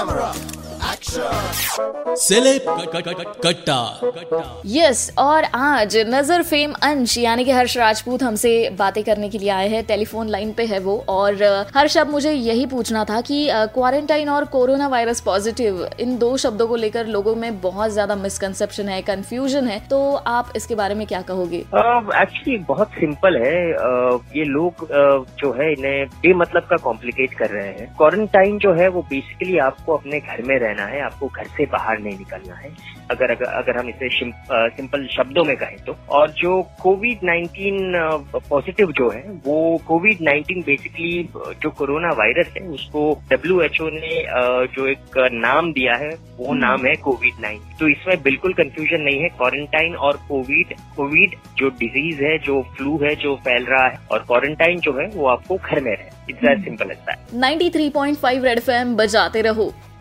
Camera celeb कट्टा। Yes, और आज नजर फेम अंश यानी कि हर्ष राजपूत हमसे बातें करने के लिए आए हैं। टेलीफोन लाइन पे है वो। और हर्ष, अब मुझे यही पूछना था कि क्वारंटाइन और कोरोना वायरस पॉजिटिव, इन दो शब्दों को लेकर लोगों में बहुत ज्यादा मिसकंसेप्शन है, कंफ्यूजन है, तो आप इसके बारे में क्या कहोगे? एक्चुअली बहुत सिंपल है। ये लोग जो है इन्हें बेमतलब का कॉम्प्लिकेट कर रहे हैं। क्वारंटाइन जो है वो बेसिकली आपको अपने घर में रहना है, आपको घर से बाहर नहीं निकलना है, अगर हम इसे सिंपल शब्दों में कहें तो। और जो कोविड-19 पॉजिटिव जो है वो कोविड-19 बेसिकली जो कोरोना वायरस है उसको WHO ने जो एक नाम दिया है वो नाम है कोविड-19। तो इसमें बिल्कुल कंफ्यूजन नहीं है। क्वारंटाइन और कोविड जो डिजीज है, जो फ्लू है जो फैल रहा है, और क्वारंटाइन जो है वो आपको घर में रहे। It's as simple as that. 93.5 red FM बजाते रहो।